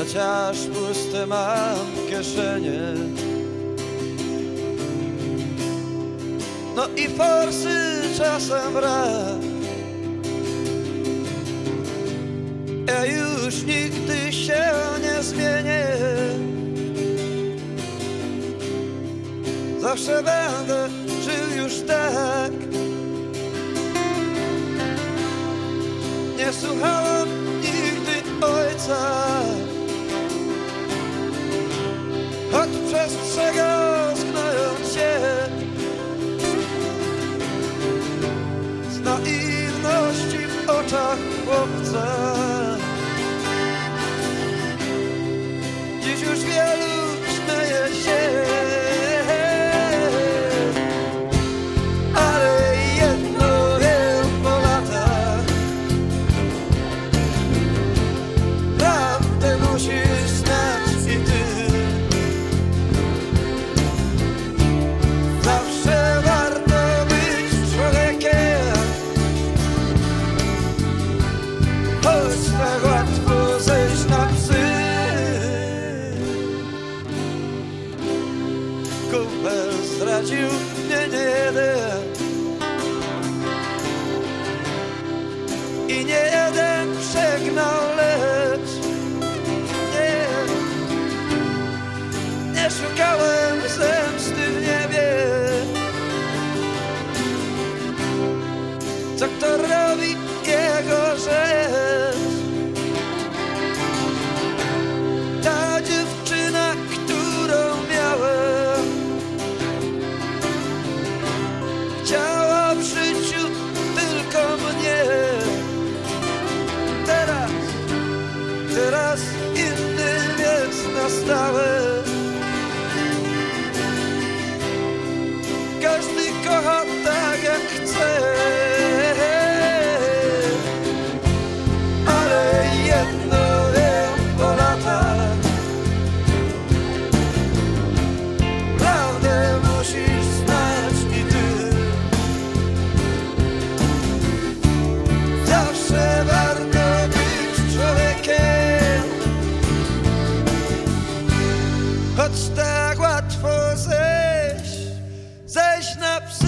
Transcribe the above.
chociaż puste mam kieszenie. No i forsy czasem brak. Ja już nigdy się nie zmienię. Zawsze będę żył już tak. Nie słuchałem nigdy ojca, choć przestrzegał, znając się z naiwności w oczach chłopca. Dziś już wielu śmieje się, ale jedno wiem po latach: prawdę musisz znać i ty. Zawsze warto być człowiekiem, choć tak łatwo zejść na psy. Kumpel zdradził mnie nie jeden i nie jeden przegnał, lecz nie szukałem zemsty w niebie. Co kto robi jego rzecz? Ta dziewczyna, którą miałem, chciała w życiu tylko mnie. Teraz inny jest na stałe. Każdy kocha tak jak chce, ale jedno wiem po latach: prawdę musisz znać i ty. Zawsze warto być człowiekiem, choć tak łatwo zejść na psy.